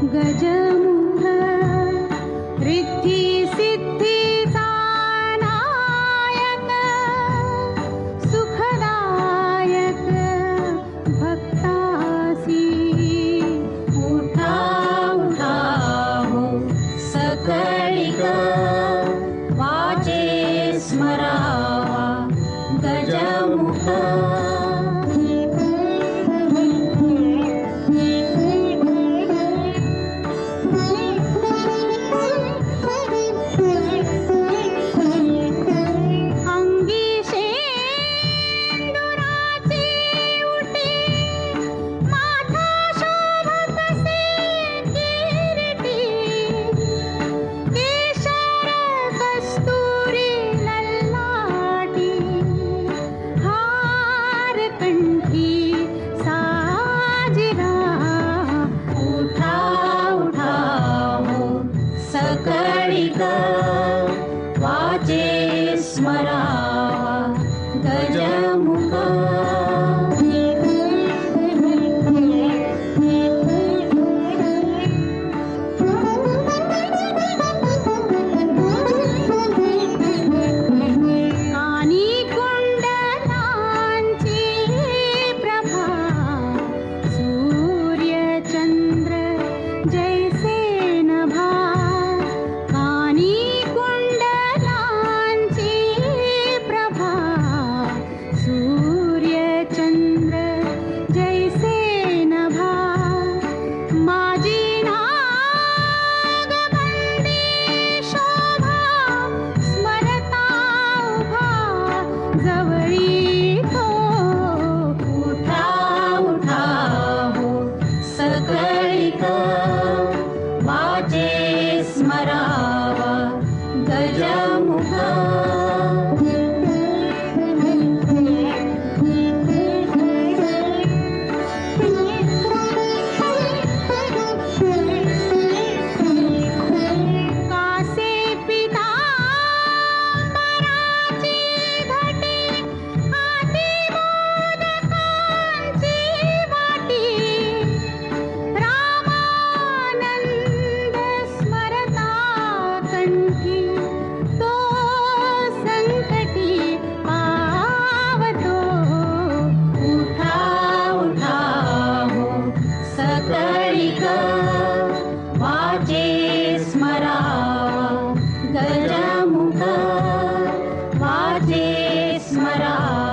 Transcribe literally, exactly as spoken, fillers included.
गजमुख रिद्धी सिद्धीचा नायक सुखदायक भक्तासी उठा उठा हो सकळिक वाचे स्मरावा गजमुख वाचे स्मरावा गजमुख कानी कुंडलांची प्रभा सूर्य चंद्र जैसे नभा जवळी तो उठा उठा हो सकळिक वाचे स्मरावा गजमुख वाचे स्मरावा गजमुख वाचे स्मरावा